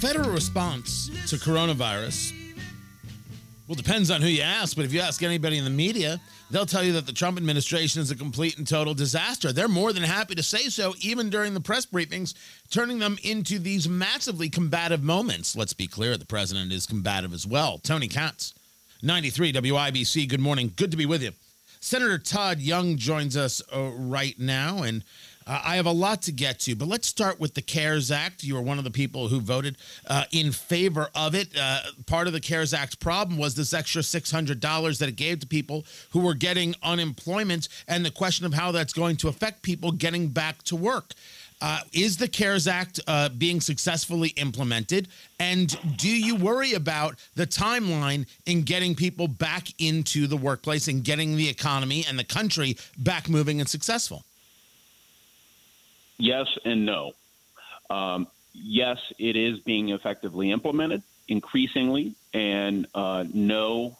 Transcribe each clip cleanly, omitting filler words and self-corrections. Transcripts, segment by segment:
federal response to coronavirus, well, depends on who you ask, but if you ask anybody in the media, they'll tell you that the Trump administration is a complete and total disaster. They're more than happy to say so, even during the press briefings, turning them into these massively combative moments. Let's be clear, the president is combative as well. Tony Katz, 93 WIBC, good morning. Good to be with you. Senator Todd Young joins us right now, and I have a lot to get to, but let's start with the CARES Act. You were one of the people who voted in favor of it. Part of the CARES Act problem was this extra $600 that it gave to people who were getting unemployment, and the question of how that's going to affect people getting back to work. Is the CARES Act being successfully implemented? And do you worry about the timeline in getting people back into the workplace and getting the economy and the country back moving and successful? Yes and no. Yes, it is being effectively implemented increasingly, and no.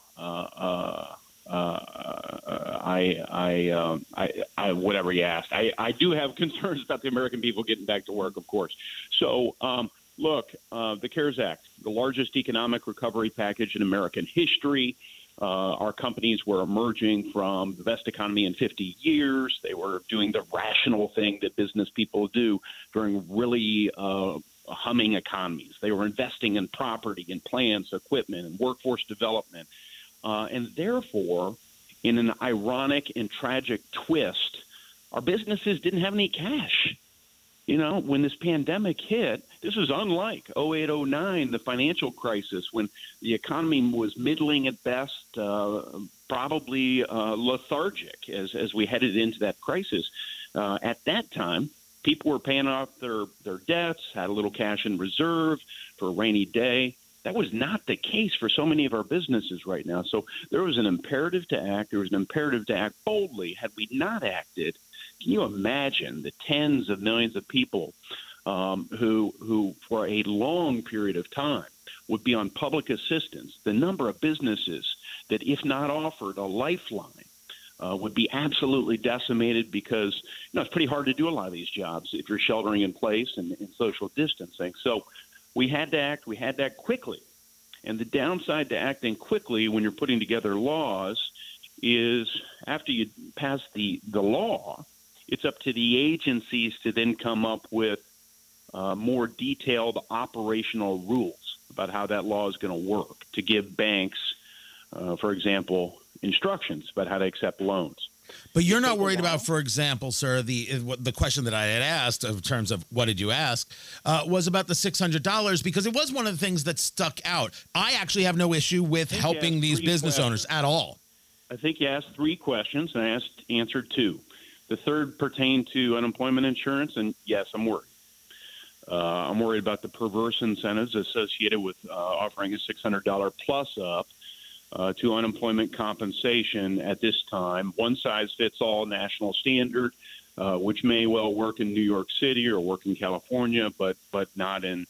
Whatever you asked, I do have concerns about the American people getting back to work, of course. So, look, the CARES Act, the largest economic recovery package in American history. Our companies were emerging from the best economy in 50 years. They were doing the rational thing that business people do during really humming economies. They were investing in property and plants, equipment, and workforce development. And therefore, in an ironic and tragic twist, our businesses didn't have any cash. You know, when this pandemic hit, this is unlike 08, 09, the financial crisis, when the economy was middling at best, probably lethargic as we headed into that crisis. At that time, people were paying off their debts, had a little cash in reserve for a rainy day. That was not the case for so many of our businesses right now. So there was an imperative to act. There was an imperative to act boldly. Had we not acted, can you imagine the tens of millions of people who for a long period of time would be on public assistance? The number of businesses that, if not offered a lifeline, would be absolutely decimated because, it's pretty hard to do a lot of these jobs if you're sheltering in place and social distancing. So we had to act. We had to act quickly. And the downside to acting quickly when you're putting together laws is after you pass the law, it's up to the agencies to then come up with more detailed operational rules about how that law is going to work, to give banks, for example, instructions about how to accept loans. But you're not worried about, for example, sir, the question that I had asked in terms of what did you ask was about the $600, because it was one of the things that stuck out. I actually have no issue with helping these business owners at all. I think you asked three questions, and I answered two. The third pertained to unemployment insurance, and yes, I'm worried. I'm worried about the perverse incentives associated with offering a $600 plus up to unemployment compensation at this time. One size fits all national standard, which may well work in New York City or work in California, but not in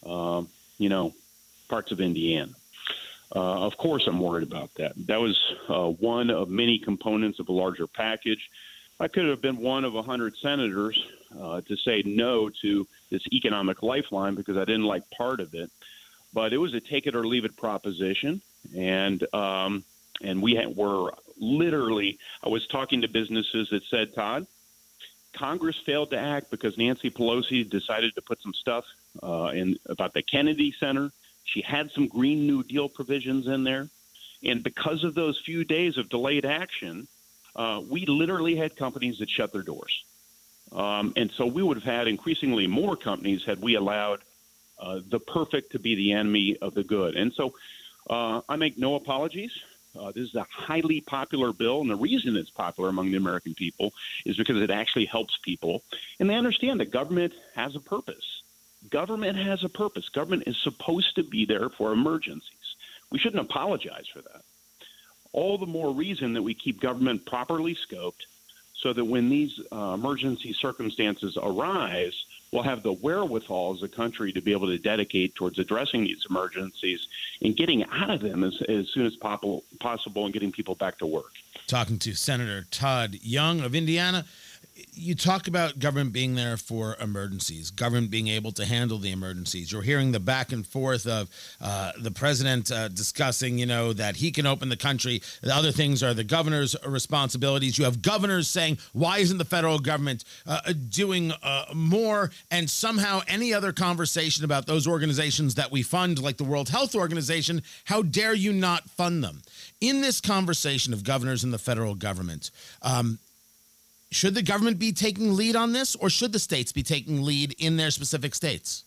parts of Indiana. Of course, I'm worried about that. That was one of many components of a larger package. I could have been one of 100 senators to say no to this economic lifeline because I didn't like part of it. But it was a take it or leave it proposition. And we were literally, I was talking to businesses that said, Todd, Congress failed to act because Nancy Pelosi decided to put some stuff in about the Kennedy Center. She had some Green New Deal provisions in there. And because of those few days of delayed action, we literally had companies that shut their doors. And so we would have had increasingly more companies had we allowed the perfect to be the enemy of the good. And so I make no apologies. This is a highly popular bill, and the reason it's popular among the American people is because it actually helps people. And they understand that government has a purpose. Government has a purpose. Government is supposed to be there for emergencies. We shouldn't apologize for that. All the more reason that we keep government properly scoped so that when these emergency circumstances arise, we'll have the wherewithal as a country to be able to dedicate towards addressing these emergencies and getting out of them as soon as possible and getting people back to work. Talking to Senator Todd Young of Indiana. you talk about government being there for emergencies, government being able to handle the emergencies. You're hearing the back and forth of the president discussing, that he can open the country. The other things are the governor's responsibilities. You have governors saying, why isn't the federal government doing more? And somehow any other conversation about those organizations that we fund, like the World Health Organization, how dare you not fund them? In this conversation of governors and the federal government, should the government be taking lead on this, or should the states be taking lead in their specific states?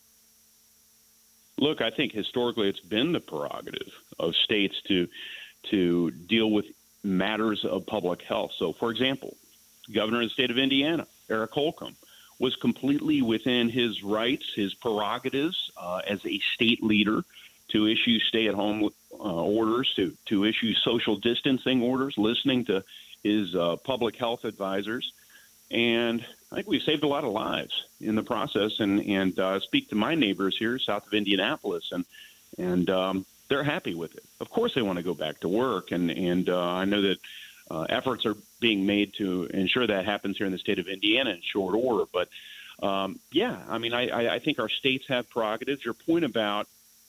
Look, I think historically it's been the prerogative of states to deal with matters of public health. So, for example, Governor of the state of Indiana, Eric Holcomb, was completely within his rights, his prerogatives as a state leader to issue stay-at-home orders, to issue social distancing orders, listening to his public health advisors. And I think we've saved a lot of lives in the process. And speak to my neighbors here south of Indianapolis, and they're happy with it. Of course, they want to go back to work, and I know that efforts are being made to ensure that happens here in the state of Indiana in short order. But I think our states have prerogatives. Your point about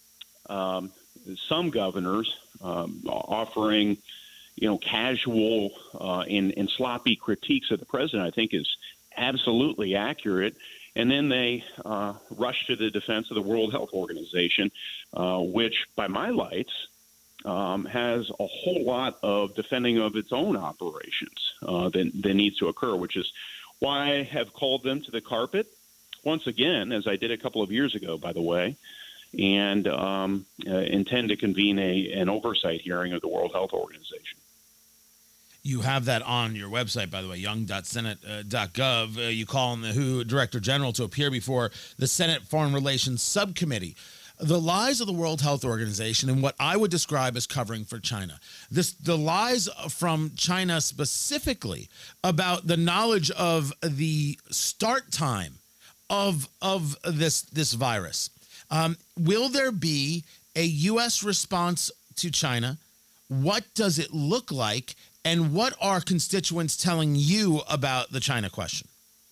some governors offering casual and sloppy critiques of the president, I think is absolutely accurate. And then they rush to the defense of the World Health Organization, which, by my lights, has a whole lot of defending of its own operations that needs to occur, which is why I have called them to the carpet once again, as I did a couple of years ago, by the way, and intend to convene an oversight hearing of the World Health Organization. You have that on your website, by the way, young.senate.gov. You call on the WHO Director General to appear before the Senate Foreign Relations Subcommittee. The lies of the World Health Organization and what I would describe as covering for China. The lies from China specifically about the knowledge of the start time of this virus. Will there be a U.S. response to China? What does it look like? And what are constituents telling you about the China question?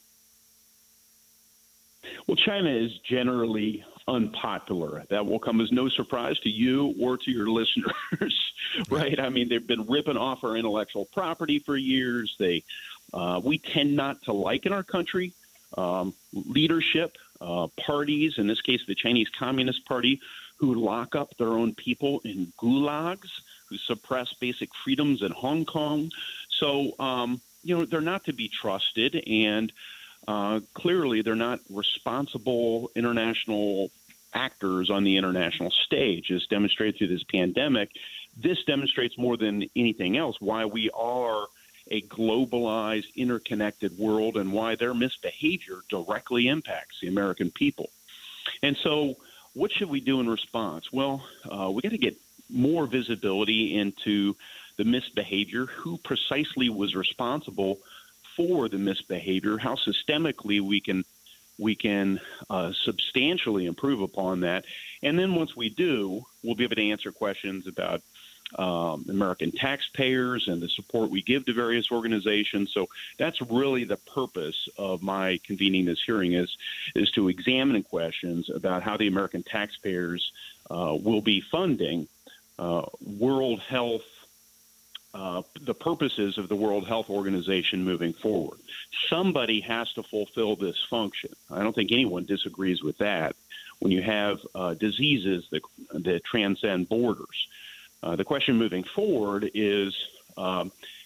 Well, China is generally unpopular. That will come as no surprise to you or to your listeners, right? I mean, they've been ripping off our intellectual property for years. We tend not to like in our country leadership, parties, in this case, the Chinese Communist Party, who lock up their own people in gulags, who suppress basic freedoms in Hong Kong. So, they're not to be trusted, and clearly they're not responsible international actors on the international stage, as demonstrated through this pandemic. This demonstrates more than anything else why we are a globalized, interconnected world, and why their misbehavior directly impacts the American people. And so what should we do in response? Well, we got to get more visibility into the misbehavior, who precisely was responsible for the misbehavior, how systemically we can substantially improve upon that. And then once we do, we'll be able to answer questions about American taxpayers and the support we give to various organizations. So that's really the purpose of my convening this hearing is to examine questions about how the American taxpayers will be funding World Health, the purposes of the World Health Organization moving forward. Somebody has to fulfill this function. I don't think anyone disagrees with that. When you have diseases that transcend borders, the question moving forward is